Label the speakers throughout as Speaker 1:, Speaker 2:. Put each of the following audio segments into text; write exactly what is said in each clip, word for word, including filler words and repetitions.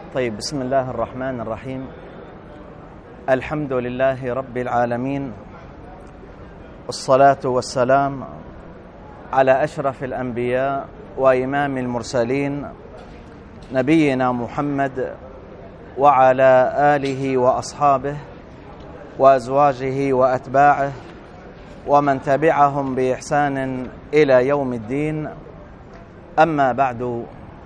Speaker 1: طيب، بسم الله الرحمن الرحيم. الحمد لله رب العالمين، والصلاة والسلام على أشرف الأنبياء وإمام المرسلين نبينا محمد وعلى آله وأصحابه وأزواجه وأتباعه ومن تبعهم بإحسان إلى يوم الدين. أما بعد،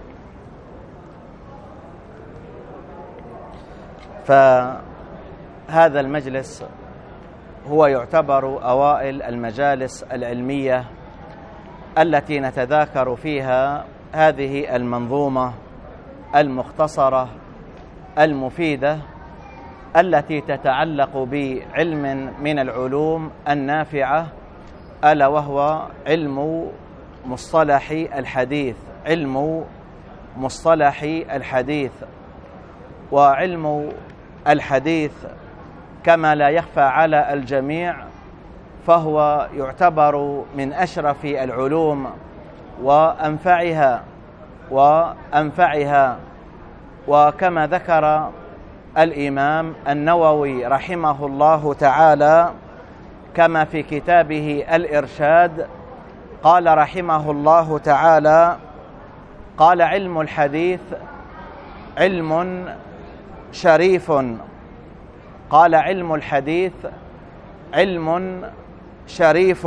Speaker 1: فهذا المجلس هو يعتبر أوائل المجالس العلمية التي نتذاكر فيها هذه المنظومة المختصرة المفيدة التي تتعلق بعلم من العلوم النافعة، ألا وهو علم مصطلح الحديث. علم مصطلح الحديث وعلم الحديث كما لا يخفى على الجميع فهو يعتبر من أشرف العلوم وأنفعها وأنفعها وكما ذكر الإمام النووي رحمه الله تعالى كما في كتابه الإرشاد، قال رحمه الله تعالى: قال علم الحديث علم شريف. قال علم الحديث علم شريف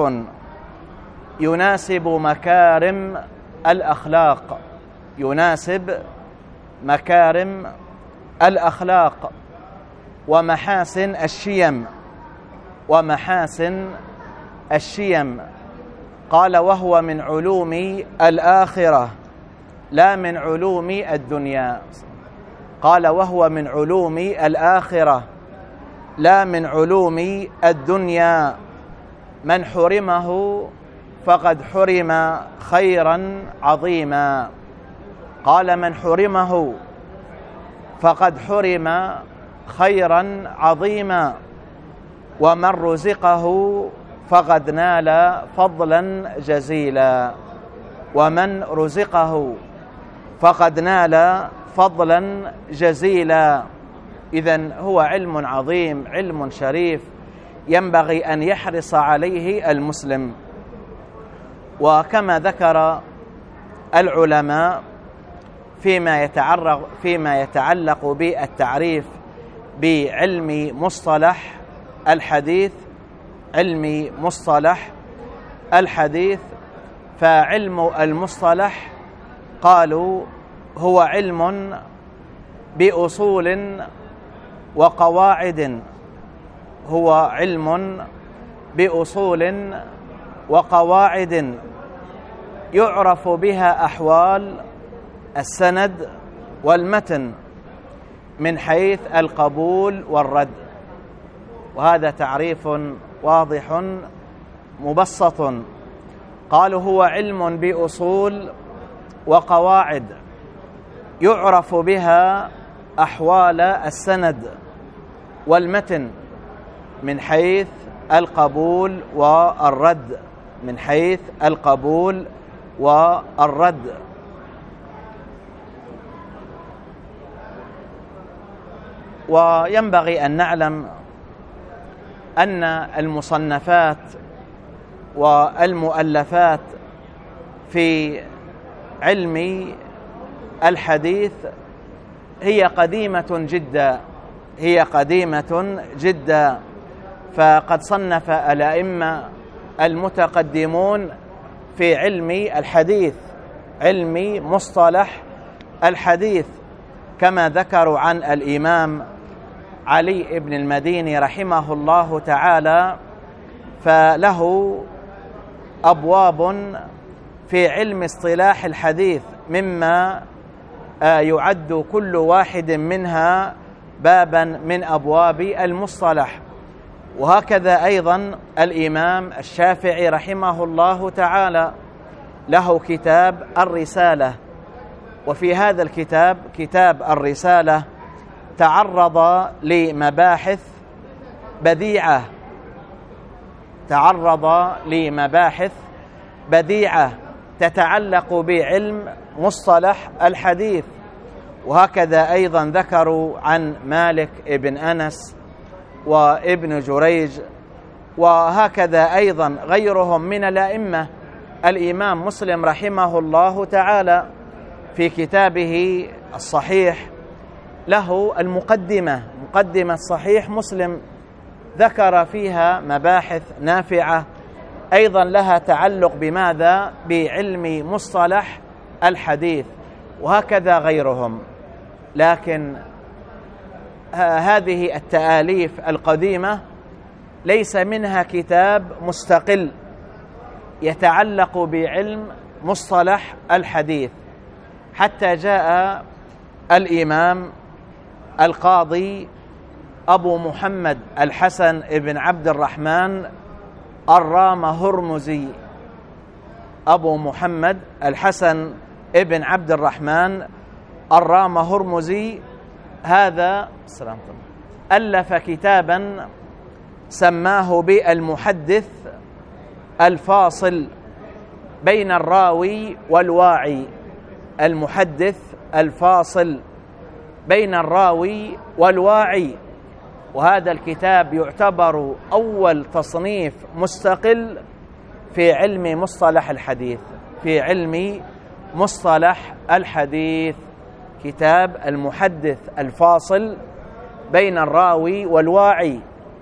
Speaker 1: يناسب مكارم الأخلاق يناسب مكارم الأخلاق ومحاسن الشيم ومحاسن الشيم قال: وهو من علوم الآخرة لا من علوم الدنيا. قال: وهو من علوم الآخرة لا من علوم الدنيا. من حرمه فقد حرم خيرا عظيما. قال: من حرمه فقد حرم خيرا عظيما. ومن رزقه فقد نال فضلا جزيلا. ومن رزقه فقد نال فضلا جزيلا. إذن هو علم عظيم، علم شريف، ينبغي أن يحرص عليه المسلم. وكما ذكر العلماء فيما يتعرض فيما يتعلق بالتعريف بعلم مصطلح الحديث علم مصطلح الحديث فعلم المصطلح قالوا هو علم بأصول وقواعد هو علم بأصول وقواعد يعرف بها أحوال السند والمتن من حيث القبول والرد. وهذا تعريف واضح مبسط. قالوا هو علم بأصول وقواعد يعرف بها أحوال السند والمتن من حيث القبول والرد من حيث القبول والرد. وينبغي أن نعلم أن المصنفات والمؤلفات في علم الحديث هي قديمة جدا هي قديمة جدا فقد صنف الأئمة المتقدمون في علم الحديث علم مصطلح الحديث كما ذكروا عن الإمام علي بن المديني رحمه الله تعالى، فله أبواب في علم اصطلاح الحديث مما يعد كل واحد منها بابا من أبواب المصطلح. وهكذا أيضا الإمام الشافعي رحمه الله تعالى له كتاب الرسالة، وفي هذا الكتاب كتاب الرسالة تعرض لمباحث بديعة تعرض لمباحث بديعة تتعلق بعلم مصطلح الحديث، وهكذا أيضا ذكروا عن مالك ابن أنس وابن جريج، وهكذا أيضا غيرهم من الأئمة. الإمام مسلم رحمه الله تعالى في كتابه الصحيح له المقدمة، مقدمة صحيح مسلم، ذكر فيها مباحث نافعة أيضا لها تعلق بماذا؟ بعلم مصطلح الحديث، وهكذا غيرهم. لكن هذه التآليف القديمة ليس منها كتاب مستقل يتعلق بعلم مصطلح الحديث، حتى جاء الإمام القاضي أبو محمد الحسن ابن عبد الرحمن الرامهرمزي، أبو محمد الحسن ابن عبد الرحمن الرامهرمزي، هذا ألف كتابا سماه بالمحدث الفاصل بين الراوي والواعي، المحدث الفاصل بين الراوي والواعي. وهذا الكتاب يعتبر أول تصنيف مستقل في علم مصطلح الحديث، في علم مصطلح الحديث، كتاب المحدث الفاصل بين الراوي والواعي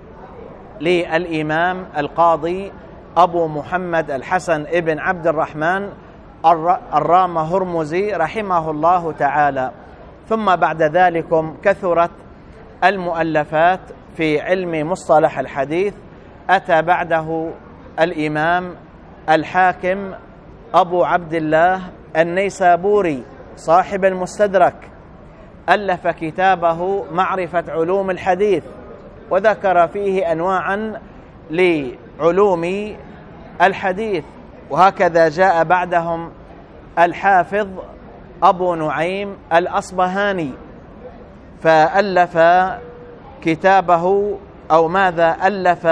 Speaker 1: للإمام القاضي أبو محمد الحسن ابن عبد الرحمن الرامهرمزي رحمه الله تعالى. ثم بعد ذلك كثرت المؤلفات في علم مصطلح الحديث. أتى بعده الإمام الحاكم أبو عبد الله النيسابوري صاحب المستدرك، ألف كتابه معرفة علوم الحديث، وذكر فيه أنواعا لعلوم الحديث. وهكذا جاء بعدهم الحافظ أبو نعيم الأصبهاني، فألف كتابه أو ماذا ألف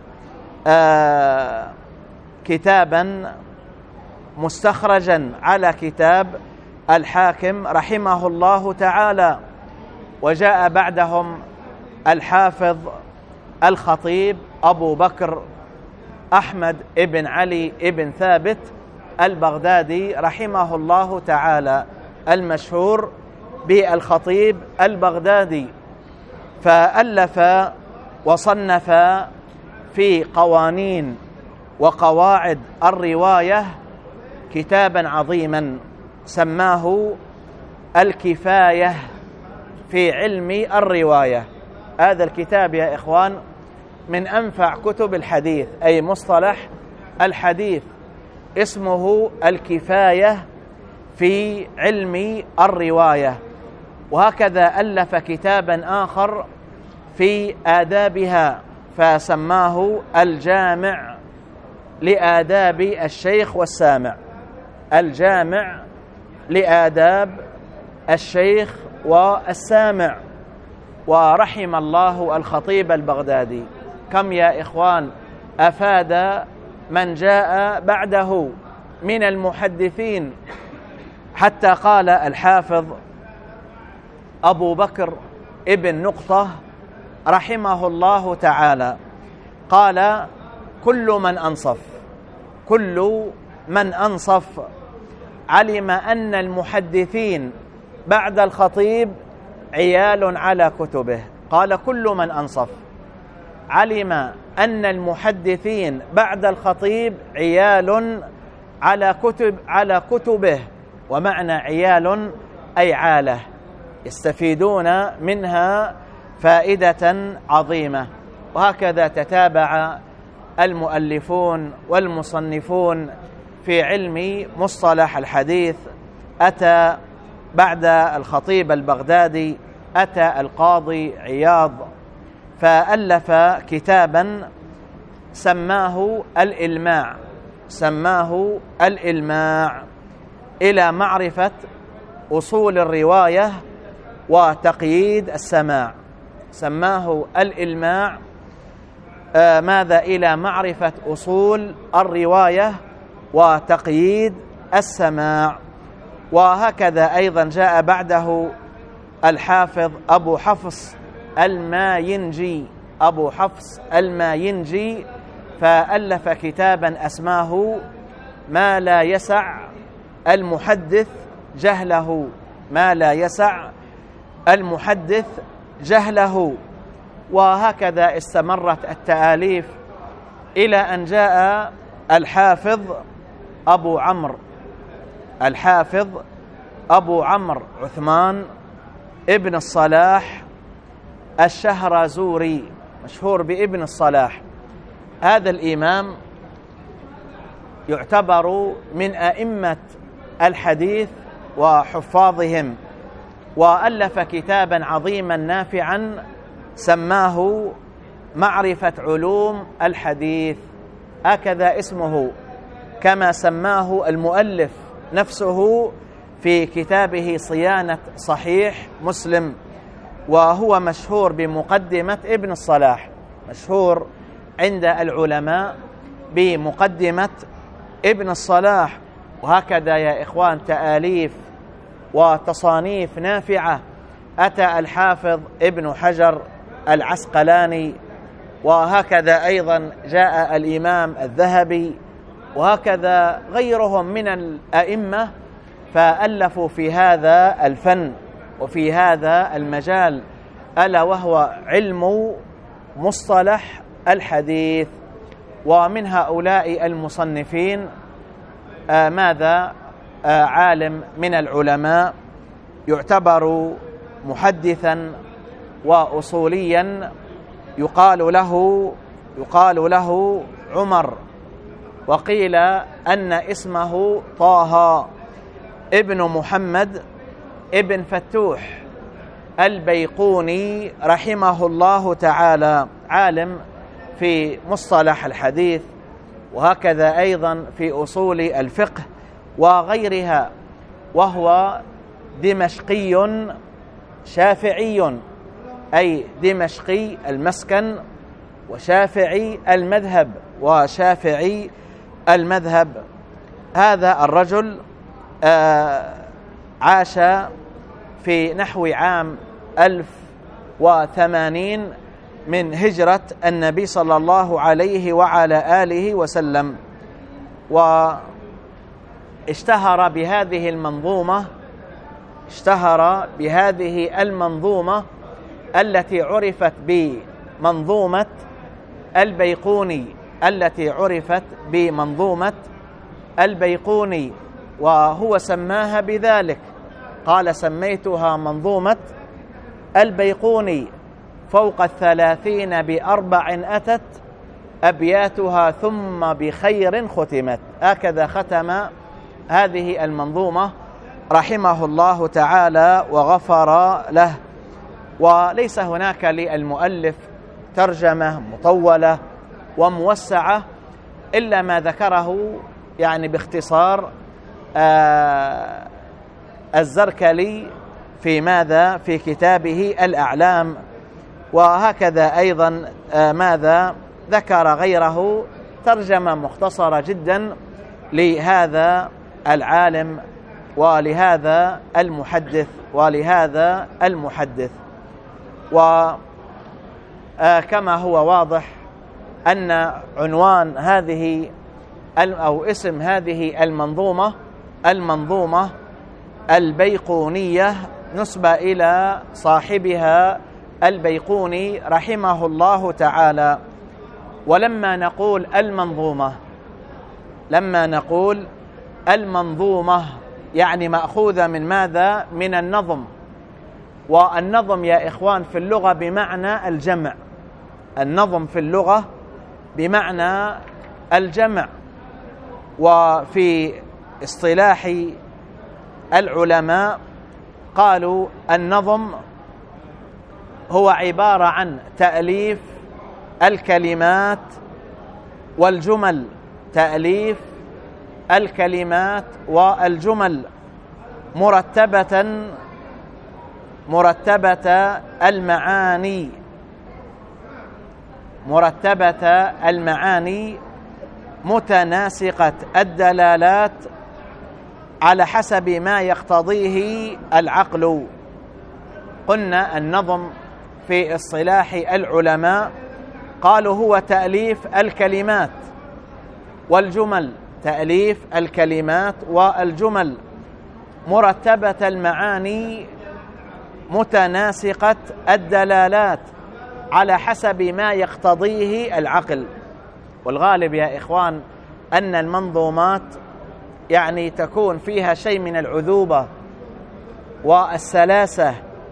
Speaker 1: آه كتابا مستخرجا على كتاب الحاكم رحمه الله تعالى. وجاء بعدهم الحافظ الخطيب أبو بكر أحمد ابن علي ابن ثابت البغدادي رحمه الله تعالى، المشهور بالخطيب البغدادي، فألف وصنف في قوانين وقواعد الرواية كتابا عظيما سماه الكفاية في علم الرواية. هذا الكتاب يا إخوان من أنفع كتب الحديث، أي مصطلح الحديث، اسمه الكفاية في علم الرواية. وهكذا ألف كتابا آخر في آدابها فسماه الجامع لآداب الشيخ والسامع، الجامع لآداب الشيخ والسامع. ورحم الله الخطيب البغدادي، كم يا إخوان أفاد من جاء بعده من المحدثين، حتى قال الحافظ أبو بكر ابن نقطة رحمه الله تعالى، قال: كل من أنصف كل من أنصف علم أن المحدثين بعد الخطيب عيال على كتبه. قال: كل من أنصف علم أن المحدثين بعد الخطيب عيال على كتب على كتبه. ومعنى عيال أي عالة، يستفيدون منها فائدة عظيمة. وهكذا تتابع المؤلفون والمصنفون في علم مصطلح الحديث. أتى بعد الخطيب البغدادي أتى القاضي عياض، فألف كتابا سماه الإلماع سماه الإلماع إلى معرفة أصول الرواية وتقييد السماع. سماه الإلماع آه ماذا إلى معرفة أصول الرواية وتقييد السماع. وهكذا أيضا جاء بعده الحافظ أبو حفص الماينجي أبو حفص الماينجي، فألف كتابا أسماه ما لا يسع المحدث جهله، ما لا يسع المحدث جهله. وهكذا استمرت التآليف إلى أن جاء الحافظ أبو عمرو الحافظ أبو عمرو عثمان ابن الصلاح الشهرزوري، مشهور بابن الصلاح. هذا الإمام يعتبر من أئمة الحديث وحفاظهم، وألف كتابا عظيما نافعا سماه معرفة علوم الحديث، هكذا اسمه كما سماه المؤلف نفسه في كتابه صيانة صحيح مسلم. وهو مشهور بمقدمة ابن الصلاح، مشهور عند العلماء بمقدمة ابن الصلاح. وهكذا يا إخوان تآليف وتصانيف نافعة أتى الحافظ ابن حجر العسقلاني، وهكذا أيضا جاء الإمام الذهبي، وهكذا غيرهم من الأئمة، فألفوا في هذا الفن وفي هذا المجال، ألا وهو علم مصطلح الحديث. ومن هؤلاء المصنفين آه ماذا آه عالم من العلماء يعتبر محدثا وأصوليا، يقال له يقال له عمر، وقيل أن اسمه طه ابن محمد ابن فتوح البيقوني رحمه الله تعالى، عالم في مصطلح الحديث، وهكذا أيضا في أصول الفقه وغيرها. وهو دمشقي شافعي، أي دمشقي المسكن وشافعي المذهب وشافعي المذهب. هذا الرجل آه عاش في نحو عام ألف وثمانين من هجرة النبي صلى الله عليه وعلى آله وسلم، واشتهر بهذه المنظومة اشتهر بهذه المنظومة التي عرفت بمنظومة البيقوني التي عرفت بمنظومة البيقوني وهو سماها بذلك، قال سميتها منظومة البيقوني، فوق الثلاثين بأربع أتت أبياتها ثم بخير ختمت. هكذا ختم هذه المنظومة رحمه الله تعالى وغفر له. وليس هناك للمؤلف ترجمة مطولة وموسعة إلا ما ذكره يعني باختصار آه الزركلي في ماذا في كتابه الأعلام، وهكذا أيضا آه ماذا ذكر غيره ترجمة مختصرة جدا لهذا العالم ولهذا المحدث ولهذا المحدث. وكما هو واضح أن عنوان هذه أو اسم هذه المنظومة المنظومة البيقونية نسبة إلى صاحبها البيقوني رحمه الله تعالى. ولما نقول المنظومة لما نقول المنظومة يعني مأخوذة من ماذا؟ من النظم، والنظم يا إخوان في اللغة بمعنى الجمع، النظم في اللغة بمعنى الجمع. وفي اصطلاح العلماء قالوا النظم هو عبارة عن تأليف الكلمات والجمل، تأليف الكلمات والجمل مرتبة مرتبة المعاني مرتبة المعاني متناسقة الدلالات على حسب ما يقتضيه العقل. قلنا النظم في اصطلاح العلماء قالوا هو تأليف الكلمات والجمل، تأليف الكلمات والجمل مرتبة المعاني متناسقة الدلالات على حسب ما يقتضيه العقل. والغالب يا إخوان أن المنظومات يعني تكون فيها شيء من العذوبة والسلاسة،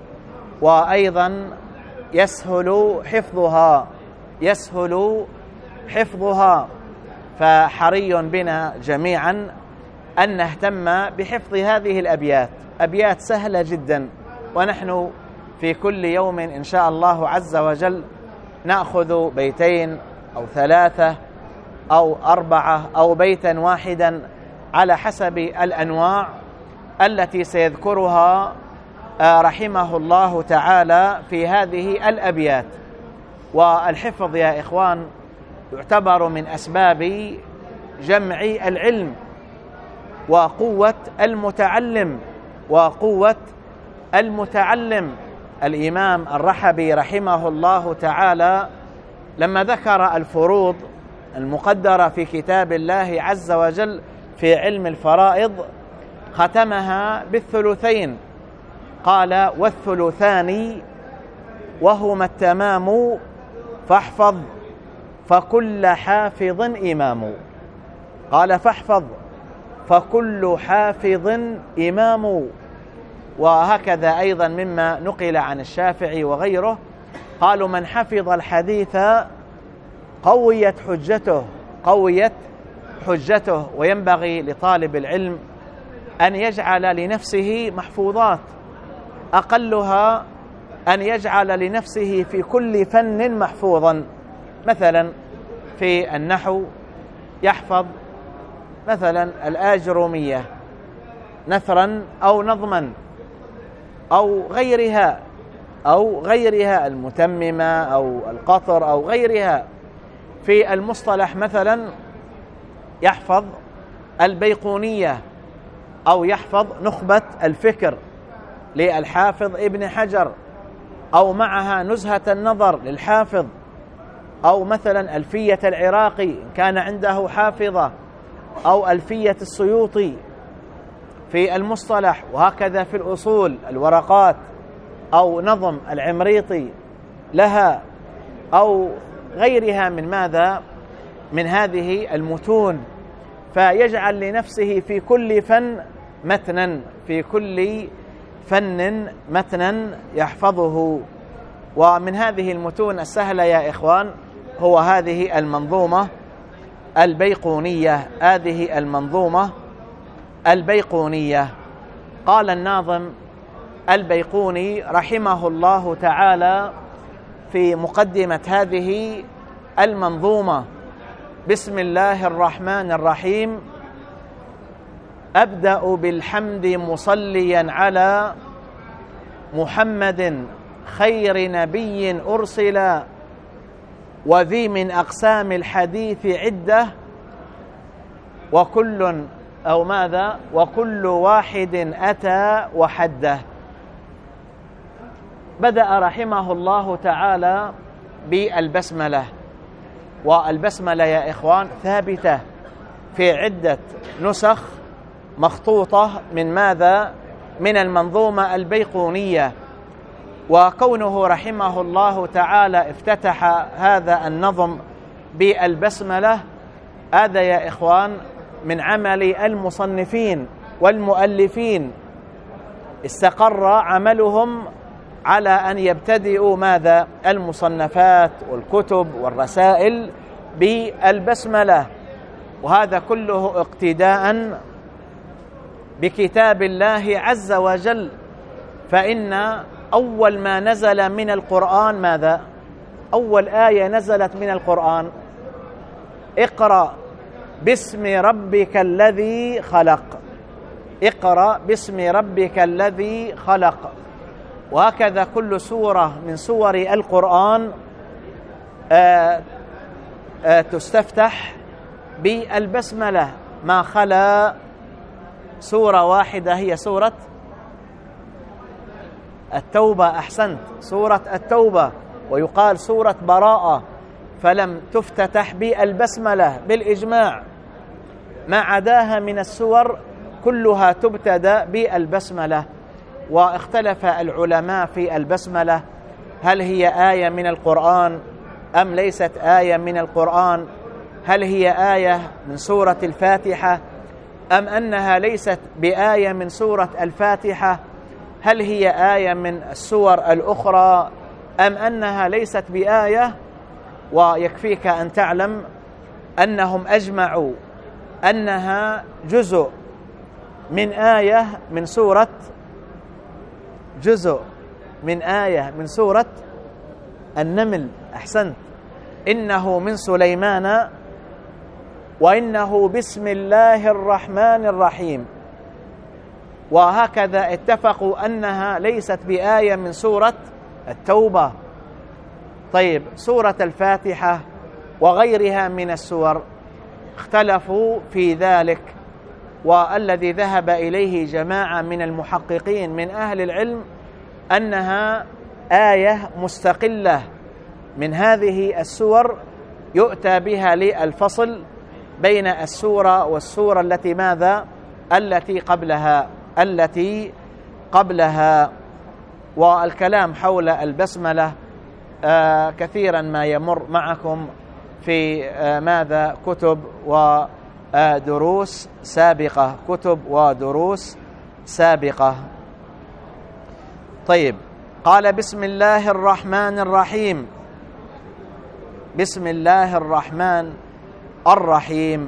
Speaker 1: وأيضا يسهل حفظها يسهل حفظها فحري بنا جميعا أن نهتم بحفظ هذه الأبيات. أبيات سهلة جدا، ونحن في كل يوم إن شاء الله عز وجل نأخذ بيتين أو ثلاثة أو أربعة أو بيتا واحدا على حسب الأنواع التي سيذكرها رحمه الله تعالى في هذه الأبيات. والحفظ يا إخوان يعتبر من أسباب جمع العلم وقوة المتعلم وقوة المتعلم. الإمام الرحبي رحمه الله تعالى لما ذكر الفروض المقدرة في كتاب الله عز وجل في علم الفرائض ختمها بالثلثين، قال: والثلثان وهما التمام فاحفظ فكل حافظ إمام. قال: فاحفظ فكل حافظ إمام. وهكذا أيضا مما نقل عن الشافعي وغيره قالوا: من حفظ الحديث قويت حجته قويت حجته. وينبغي لطالب العلم أن يجعل لنفسه محفوظات، أقلها أن يجعل لنفسه في كل فن محفوظا. مثلا في النحو يحفظ مثلا الآجرومية نثرا أو نظما أو غيرها أو غيرها المتممة أو القطر أو غيرها. في المصطلح مثلا يحفظ البيقونية أو يحفظ نخبة الفكر للحافظ ابن حجر، أو معها نزهة النظر للحافظ، أو مثلا ألفية العراقي إن كان عنده حافظة، أو ألفية السيوطي في المصطلح، وهكذا في الأصول الورقات، أو نظم العمريطي لها، أو غيرها من ماذا من هذه المتون. فيجعل لنفسه في كل فن متنا في كل فن متنا يحفظه. ومن هذه المتون السهلة يا إخوان هو هذه المنظومة البيقونية هذه المنظومة البيقونية. قال الناظم البيقوني رحمه الله تعالى في مقدمة هذه المنظومة: بسم الله الرحمن الرحيم، أبدأ بالحمد مصليا على محمد خير نبي أرسل، وذي من أقسام الحديث عدة، وكل أو ماذا وكل واحد أتى وحده. بدأ رحمه الله تعالى بالبسملة، والبسملة يا إخوان ثابتة في عدة نسخ مخطوطة من ماذا من المنظومة البيقونية. وكونه رحمه الله تعالى افتتح هذا النظم بالبسملة هذا يا إخوان من عمل المصنفين والمؤلفين، استقر عملهم على أن يبتدئوا ماذا المصنفات والكتب والرسائل بالبسملة، وهذا كله اقتداء بكتاب الله عز وجل. فإن أول ما نزل من القرآن ماذا؟ أول آية نزلت من القرآن: اقرأ باسم ربك الذي خلق. اقرأ باسم ربك الذي خلق. وهكذا كل سورة من سور القرآن آآ آآ تستفتح بالبسملة، ما خلا سورة واحدة هي سورة التوبة، أحسنت، سورة التوبة، ويقال سورة براءة، فلم تفتتح بالبسملة بالإجماع. ما عداها من السور كلها تبتدأ بالبسملة. واختلف العلماء في البسملة، هل هي آية من القرآن أم ليست آية من القرآن؟ هل هي آية من سورة الفاتحة أم أنها ليست بآية من سورة الفاتحة؟ هل هي آية من السور الأخرى أم أنها ليست بآية؟ ويكفيك أن تعلم أنهم أجمعوا أنها جزء من آية من سورة جزء من آية من سورة النمل. أحسنت، إنه من سليمان وإنه بسم الله الرحمن الرحيم. وهكذا اتفقوا أنها ليست بآية من سورة التوبة. طيب، سورة الفاتحة وغيرها من السور اختلفوا في ذلك، والذي ذهب إليه جماعة من المحققين من أهل العلم أنها آية مستقلة من هذه السور يؤتى بها للفصل بين السورة والسورة التي ماذا؟ التي قبلها التي قبلها. والكلام حول البسملة آه كثيرا ما يمر معكم في آه ماذا؟ كتب ودروس سابقة كتب ودروس سابقة. طيب، قال بسم الله الرحمن الرحيم. بسم الله الرحمن الرحيم.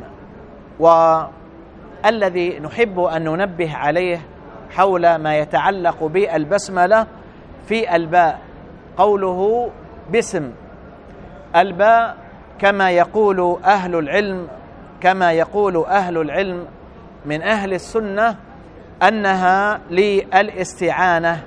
Speaker 1: والذي نحب أن ننبه عليه حول ما يتعلق بالبسملة في الباء، قوله بسم. الباء كما يقول أهل العلم كما يقول أهل العلم من أهل السنة أنها للاستعانة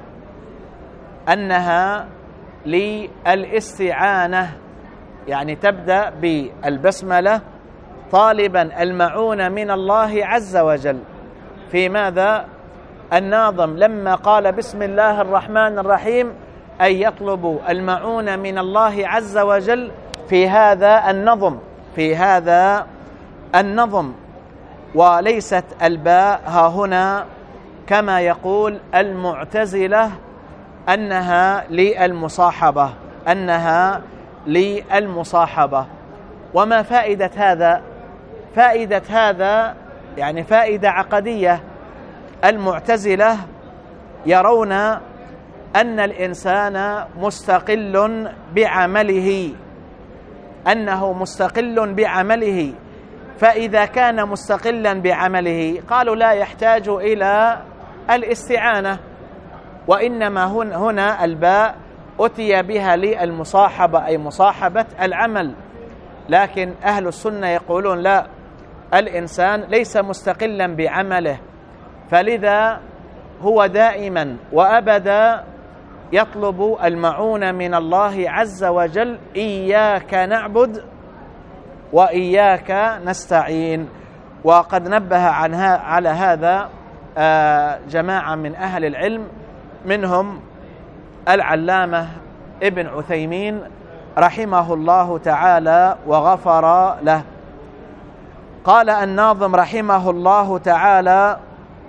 Speaker 1: أنها للاستعانة يعني تبدأ بالبسملة طالبا المعونة من الله عز وجل. في ماذا؟ الناظم لما قال بسم الله الرحمن الرحيم أي يطلب المعونة من الله عز وجل في هذا النظم في هذا النظم وليست الباء ها هنا كما يقول المعتزلة أنها للمصاحبة أنها للمصاحبة. وما فائدة هذا؟ فائدة هذا يعني فائدة عقدية. المعتزلة يرون أن الإنسان مستقل بعمله أنه مستقل بعمله فإذا كان مستقلا بعمله قالوا لا يحتاج إلى الاستعانة، وإنما هنا الباء أتي بها للمصاحبة أي مصاحبة العمل. لكن أهل السنة يقولون لا، الإنسان ليس مستقلا بعمله، فلذا هو دائما وأبدا يطلب المعونة من الله عز وجل. إياك نعبد وإياك نستعين. وقد نبه عنها على هذا جماعة من أهل العلم منهم العلامة ابن عثيمين رحمه الله تعالى وغفر له. قال الناظم رحمه الله تعالى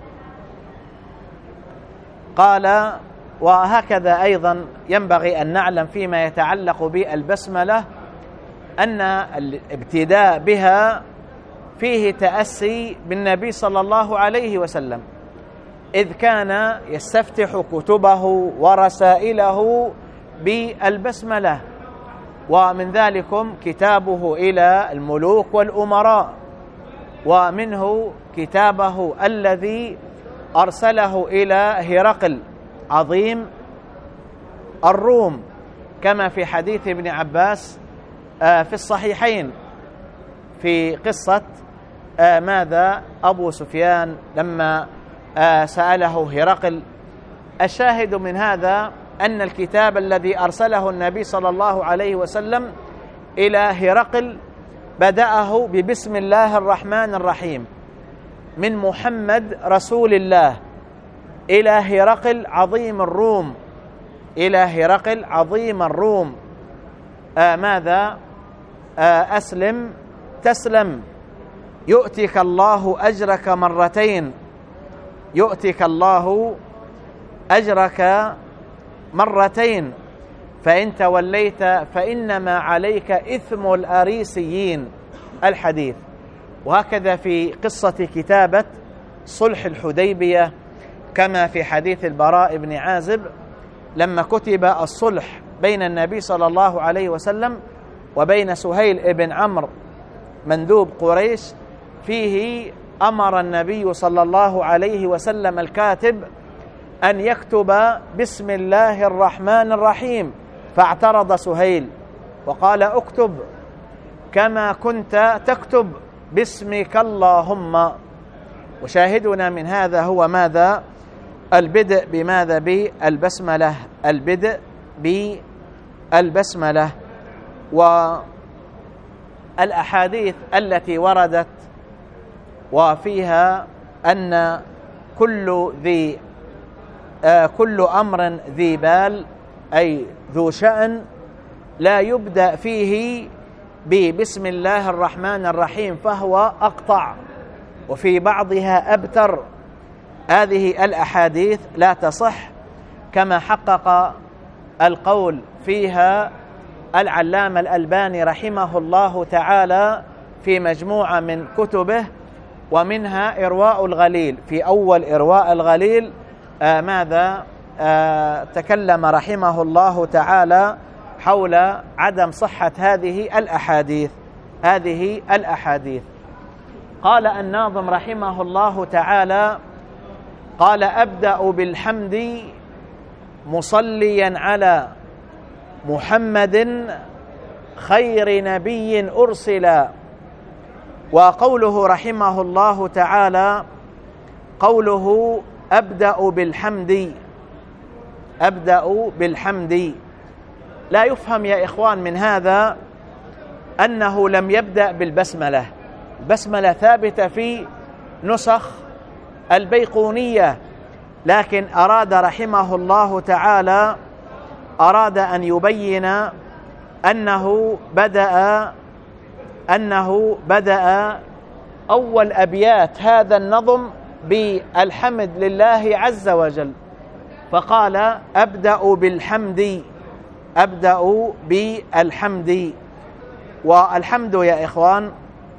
Speaker 1: قال وهكذا أيضا ينبغي أن نعلم فيما يتعلق بالبسملة أن الابتداء بها فيه تأسي بالنبي صلى الله عليه وسلم، إذ كان يستفتح كتبه ورسائله بالبسملة، ومن ذلكم كتابه إلى الملوك والأمراء، ومنه كتابه الذي أرسله إلى هرقل عظيم الروم كما في حديث ابن عباس في الصحيحين في قصة ماذا أبو سفيان لما سأله هرقل. الشاهد من هذا أن الكتاب الذي أرسله النبي صلى الله عليه وسلم إلى هرقل بدأه ببسم الله الرحمن الرحيم من محمد رسول الله إلى هرقل عظيم الروم إلى هرقل عظيم الروم: آه ماذا؟ آه أسلم تسلم، يؤتك الله أجرك مرتين، يؤتك الله أجرك مرتين، فإن توليت فإنما عليك إثم الأريسيين. الحديث. وهكذا في قصة كتابة صلح الحديبية، كما في حديث البراء بن عازب لما كتب الصلح بين النبي صلى الله عليه وسلم وبين سهيل بن عمرو مندوب قريش، فيه أمر النبي صلى الله عليه وسلم الكاتب أن يكتب بسم الله الرحمن الرحيم، فاعترض سهيل وقال: اكتب كما كنت تكتب باسمك اللهم. وشاهدنا من هذا هو ماذا؟ البدء بماذا؟ بالبسملة، البدء بالبسملة. والأحاديث التي وردت وفيها أن كل ذي آه كل أمر ذي بال، أي ذو شأن، لا يبدأ فيه ببسم الله الرحمن الرحيم فهو أقطع، وفي بعضها أبتر. هذه الأحاديث لا تصح، كما حقق القول فيها العلامة الألباني رحمه الله تعالى في مجموعة من كتبه، ومنها إرواء الغليل. في أول إرواء الغليل آه ماذا آه تكلم رحمه الله تعالى حول عدم صحة هذه الأحاديث هذه الأحاديث قال الناظم رحمه الله تعالى: قال: أبدأ بالحمد مصليا على محمد خير نبي أرسل. وقوله رحمه الله تعالى، قوله أبدأ بالحمد، أبدأ بالحمد، لا يفهم يا إخوان من هذا أنه لم يبدأ بالبسملة. البسملة ثابتة في نسخ البيقونية، لكن أراد رحمه الله تعالى أراد أن يبين أنه بدأ أنه بدأ أول أبيات هذا النظم بالحمد لله عز وجل، فقال: أبدأ بالحمد، أبدأ بالحمد. والحمد يا إخوان،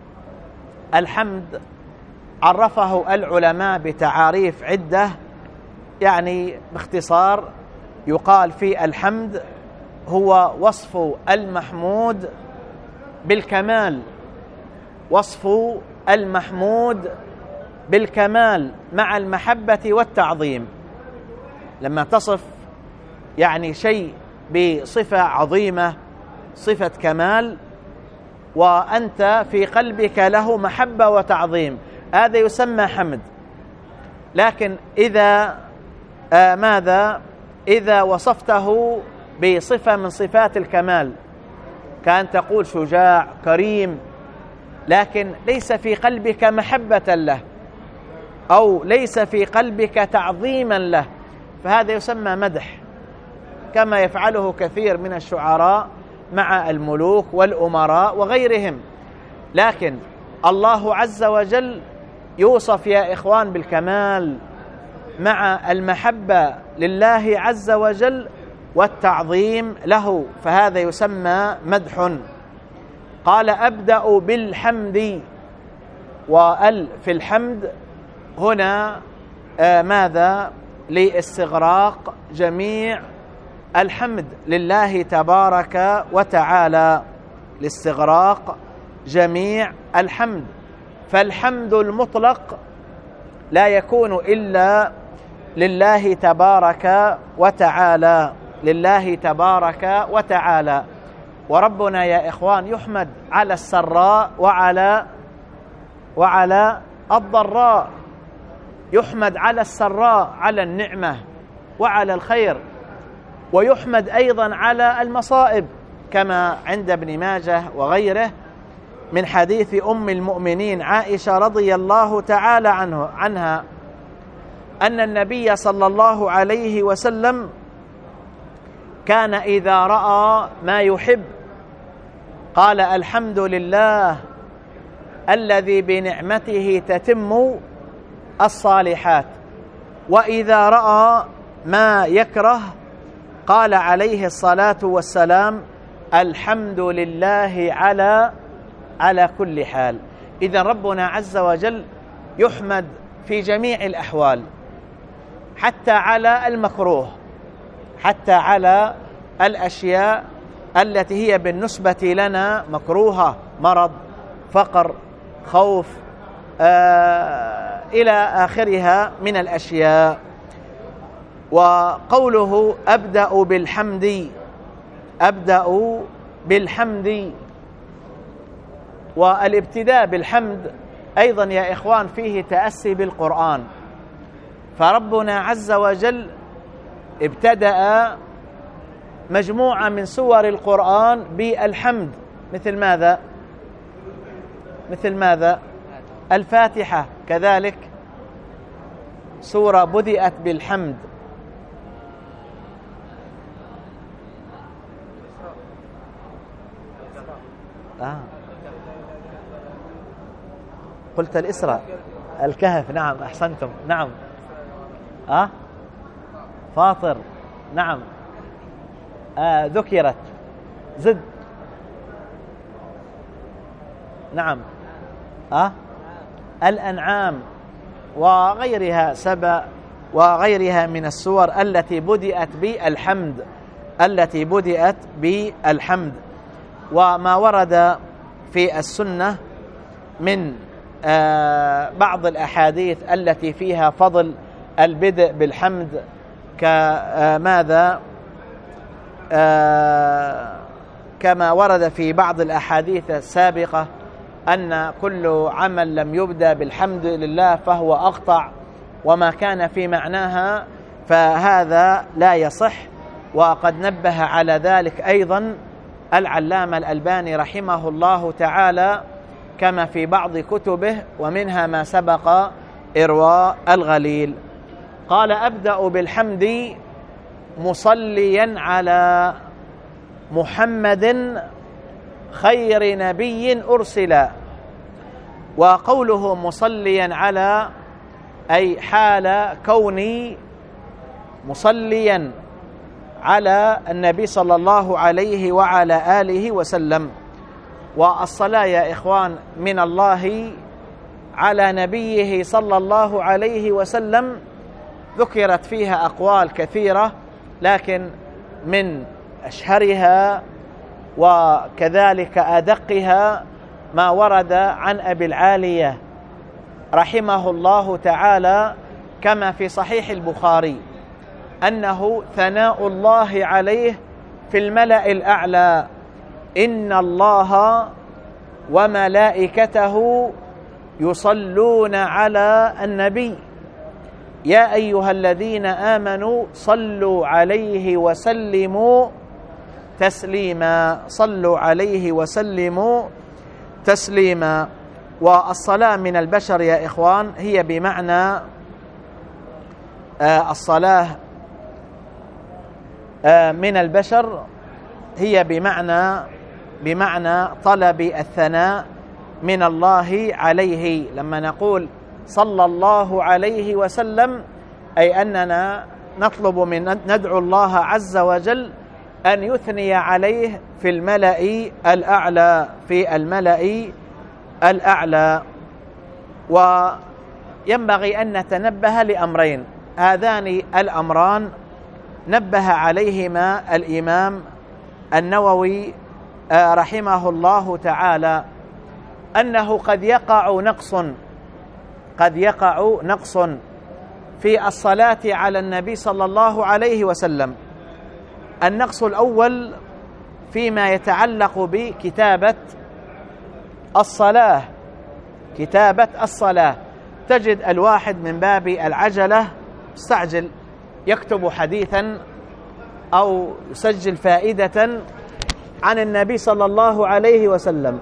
Speaker 1: الحمد عرفه العلماء بتعاريف عدة، يعني باختصار يقال في الحمد هو وصف المحمود بالكمال، وصف المحمود بالكمال مع المحبة والتعظيم. لما تصف يعني شيء بصفة عظيمة، صفة كمال، وأنت في قلبك له محبة وتعظيم، هذا يسمى حمد. لكن إذا آه ماذا إذا وصفته بصفة من صفات الكمال، كان تقول شجاع كريم، لكن ليس في قلبك محبة له، أو ليس في قلبك تعظيما له، فهذا يسمى مدح، كما يفعله كثير من الشعراء مع الملوك والأمراء وغيرهم. لكن الله عز وجل يوصف يا إخوان بالكمال مع المحبة لله عز وجل والتعظيم له، فهذا يسمى مدح. قال: أبدأ بالحمد، وأل في الحمد هنا آه ماذا؟ لاستغراق جميع الحمد لله تبارك وتعالى، لاستغراق جميع الحمد. فالحمد المطلق لا يكون إلا لله تبارك وتعالى، لله تبارك وتعالى. وربنا يا إخوان يحمد على السراء وعلى وعلى الضراء، يحمد على السراء على النعمة وعلى الخير، ويحمد أيضا على المصائب، كما عند ابن ماجه وغيره من حديث أم المؤمنين عائشة رضي الله تعالى عنه عنها أن النبي صلى الله عليه وسلم كان إذا رأى ما يحب قال الحمد لله الذي بنعمته تتم الصالحات، وإذا رأى ما يكره قال عليه الصلاة والسلام الحمد لله على على كل حال. إذن ربنا عز وجل يحمد في جميع الأحوال، حتى على المكروه، حتى على الأشياء التي هي بالنسبة لنا مكروهة، مرض، فقر، خوف، آه إلى آخرها من الأشياء. وقوله أبدأ بالحمد، أبدأ بالحمد، والابتداء بالحمد أيضا يا إخوان فيه تأسي بالقرآن، فربنا عز وجل ابتدأ مجموعة من سور القرآن بالحمد، مثل ماذا؟ مثل ماذا؟ الفاتحة كذلك سورة بدأت بالحمد. آه. قلت الإسراء، الكهف، نعم أحسنتم، نعم. آه؟ فاطر، نعم. آه ذكرت، زد، نعم. آه؟ الأنعام وغيرها، سبأ وغيرها من السور التي بدأت بالحمد، التي بدأت بالحمد. وما ورد في السنة من آه بعض الأحاديث التي فيها فضل البدء بالحمد كماذا آه كما ورد في بعض الأحاديث السابقة أن كل عمل لم يبدأ بالحمد لله فهو أقطع، وما كان في معناها فهذا لا يصح. وقد نبه على ذلك أيضا العلامة الألباني رحمه الله تعالى كما في بعض كتبه، ومنها ما سبق إرواء الغليل. قال أبدأ بالحمد مصليا على محمد خير نبي أرسل. وقوله مصليا على أي حال كوني مصليا على النبي صلى الله عليه وعلى آله وسلم. والصلاة يا إخوان من الله على نبيه صلى الله عليه وسلم ذكرت فيها أقوال كثيرة، لكن من أشهرها وكذلك أدقها ما ورد عن أبي العالية رحمه الله تعالى كما في صحيح البخاري أنه ثناء الله عليه في الملأ الأعلى إن الله وملائكته يصلون على النبي يا أيها الذين آمنوا صلوا عليه وسلموا تسليما، صلوا عليه وسلموا تسليما. والصلاة من البشر يا إخوان هي بمعنى آه الصلاة آه من البشر هي بمعنى بمعنى طلب الثناء من الله عليه. لما نقول صلى الله عليه وسلم أي أننا نطلب من ندعو الله عز وجل أن يثني عليه في الملأ الأعلى، في الملأ الأعلى. وينبغي أن نتنبه لأمرين، هذان الأمران نبه عليهما الإمام النووي رحمه الله تعالى، أنه قد يقع نقص قد يقع نقص في الصلاة على النبي صلى الله عليه وسلم. النقص الأول فيما يتعلق بكتابة الصلاة، كتابة الصلاة. تجد الواحد من باب العجلة مستعجل يكتب حديثا أو يسجل فائدة عن النبي صلى الله عليه وسلم،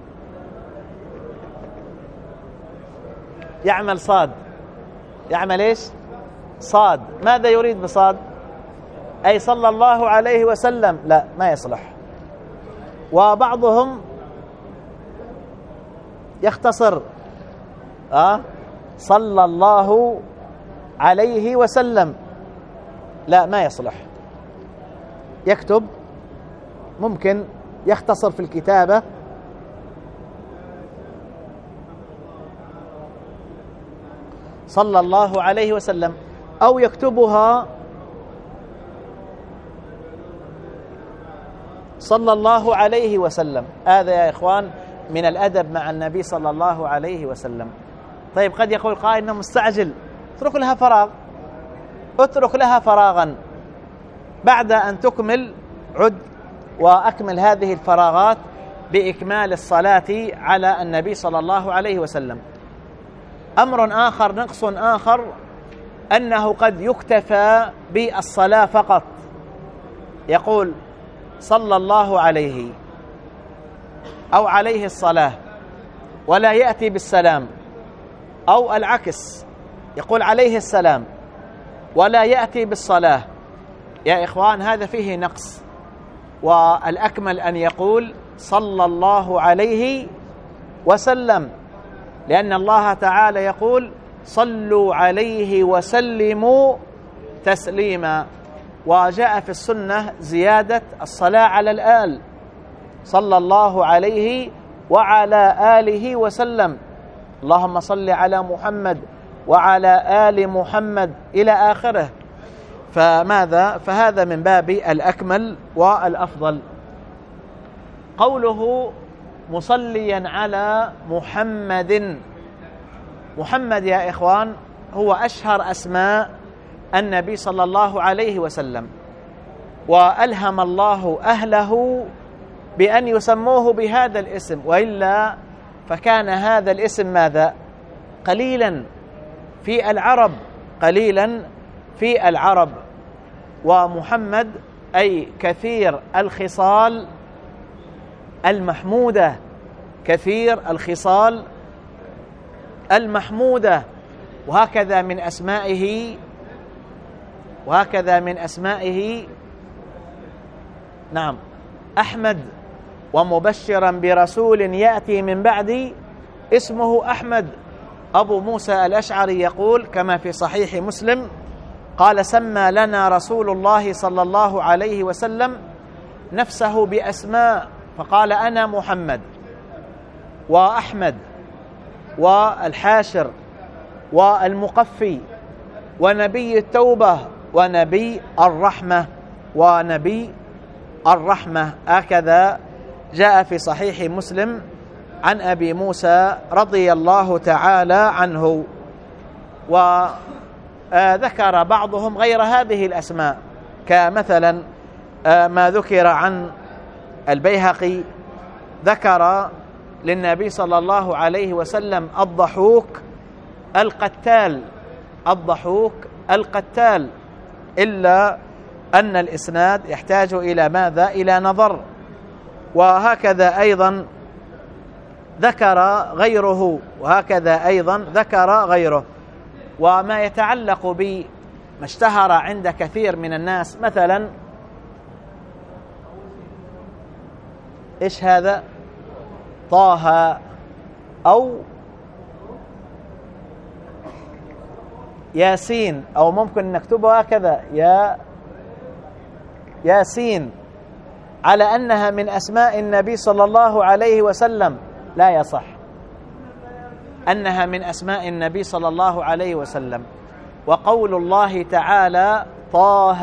Speaker 1: يعمل صاد، يعمل إيش؟ صاد. ماذا يريد بصاد؟ أي صلى الله عليه وسلم، لا ما يصلح. وبعضهم يختصر أه صلى الله عليه وسلم، لا ما يصلح. يكتب ممكن يختصر في الكتابة صلى الله عليه وسلم، أو يكتبها صلى الله عليه وسلم. هذا يا إخوان من الأدب مع النبي صلى الله عليه وسلم. طيب قد يقول قائل إنه مستعجل، اترك لها فراغ، اترك لها فراغا، بعد أن تكمل عد وأكمل هذه الفراغات بإكمال الصلاة على النبي صلى الله عليه وسلم. أمر آخر، نقص آخر، أنه قد يكتفى بالصلاة فقط، يقول صلى الله عليه أو عليه الصلاة ولا يأتي بالسلام، أو العكس يقول عليه السلام ولا يأتي بالصلاة. يا إخوان هذا فيه نقص، والأكمل أن يقول صلى الله عليه وسلم، لأن الله تعالى يقول صلوا عليه وسلموا تسليما. وجاء في السنة زيادة الصلاة على الآل، صلى الله عليه وعلى آله وسلم، اللهم صل على محمد وعلى آل محمد إلى آخره. فماذا؟ فهذا من باب الأكمل والأفضل. قوله مصليا على محمد، محمد يا إخوان هو أشهر أسماء النبي صلى الله عليه وسلم، وألهم الله أهله بأن يسموه بهذا الاسم، وإلا فكان هذا الاسم ماذا؟ قليلا في العرب، قليلا في العرب. ومحمد أي كثير الخصال المحمودة، كثير الخصال المحمودة. وهكذا من أسمائه وهكذا من أسمائه نعم أحمد، ومبشرا برسول يأتي من بعدي اسمه أحمد. أبو موسى الأشعري يقول كما في صحيح مسلم قال سمى لنا رسول الله صلى الله عليه وسلم نفسه بأسماء، فقال أنا محمد وأحمد والحاشر والمقفي ونبي التوبة ونبي الرحمة ونبي الرحمة. هكذا جاء في صحيح مسلم عن أبي موسى رضي الله تعالى عنه. وذكر بعضهم غير هذه الأسماء، كمثلا ما ذكر عن البيهقي، ذكر للنبي صلى الله عليه وسلم الضحوك القتال، الضحوك القتال، إلا أن الإسناد يحتاج إلى ماذا؟ إلى نظر. وهكذا أيضا ذكر غيره، وهكذا أيضا ذكر غيره. وما يتعلق بما اشتهر عند كثير من الناس، مثلا إيش هذا؟ طه، أو ياسين، أو ممكن نكتبها هكذا يا ياسين، على أنها من أسماء النبي صلى الله عليه وسلم. لا يصح أنها من أسماء النبي صلى الله عليه وسلم. وقول الله تعالى طه،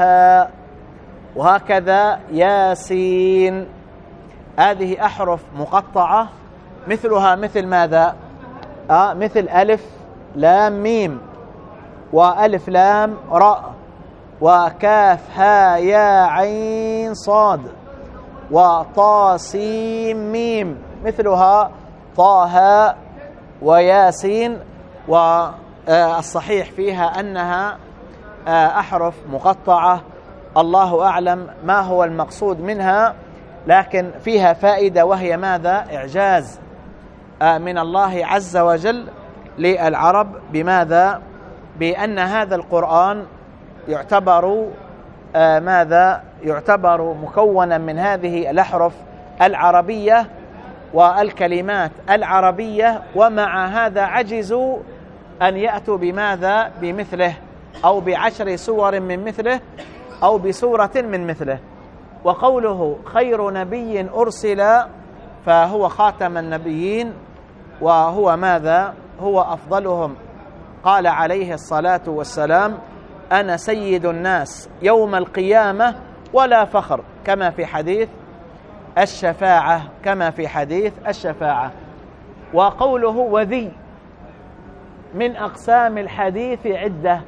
Speaker 1: وهكذا ياسين، هذه أحرف مقطعة مثلها مثل ماذا؟ آه مثل ألف لام ميم، وألف لام راء، وكاف ها يا عين صاد، وطا سين ميم، مثلها طه وياسين. والصحيح فيها أنها أحرف مقطعة، الله أعلم ما هو المقصود منها، لكن فيها فائدة، وهي ماذا؟ إعجاز من الله عز وجل للعرب. بماذا؟ بأن هذا القرآن يعتبر آه ماذا يعتبر مكونا من هذه الأحرف العربية والكلمات العربية، ومع هذا عجزوا أن يأتوا بماذا بمثله أو بعشر سور من مثله أو بسورة من مثله. وقوله خير نبي أرسل فهو خاتم النبيين، وهو ماذا هو أفضلهم. قال عليه الصلاة والسلام أنا سيد الناس يوم القيامة ولا فخر، كما في حديث الشفاعة كما في حديث الشفاعة. وقوله وذي من أقسام الحديث عدة،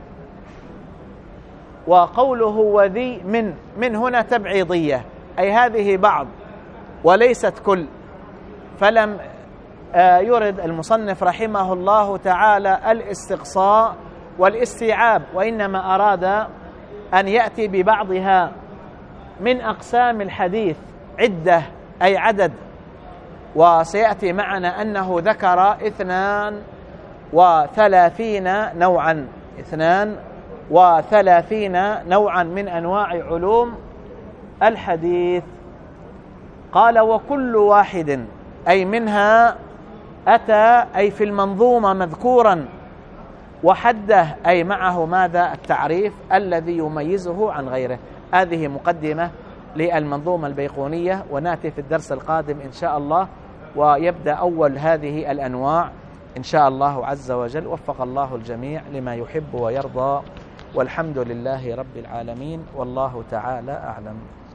Speaker 1: وقوله وذي من من هنا تبعيضية، أي هذه بعض وليست كل، فلم يرد المصنف رحمه الله تعالى الاستقصاء والاستيعاب، وإنما أراد أن يأتي ببعضها. من أقسام الحديث عدة أي عدد، وسيأتي معنا أنه ذكر اثنان وثلاثين نوعا اثنان وثلاثين نوعا من أنواع علوم الحديث. قال وكل واحد أي منها أتى أي في المنظومة مذكورا، وحده أي معه ماذا التعريف الذي يميزه عن غيره. هذه مقدمة للمنظومة البيقونية، ونأتي في الدرس القادم إن شاء الله ويبدأ أول هذه الأنواع إن شاء الله عز وجل. وفق الله الجميع لما يحب ويرضى، والحمد لله رب العالمين، والله تعالى أعلم.